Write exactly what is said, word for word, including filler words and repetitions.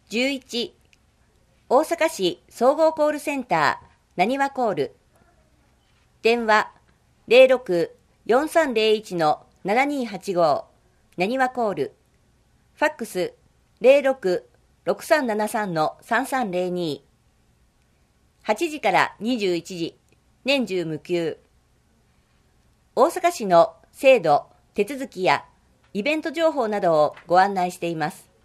じゅういち、大阪市総合コールセンターなにわコール、電話 ゼロろく よんさんゼロいち ななにはちご なにわコール、ファックス ゼロろく ろくさんななさん さんさんゼロに、はちじからにじゅういちじ、年中無休。大阪市の制度、手続きやイベント情報などをご案内しています。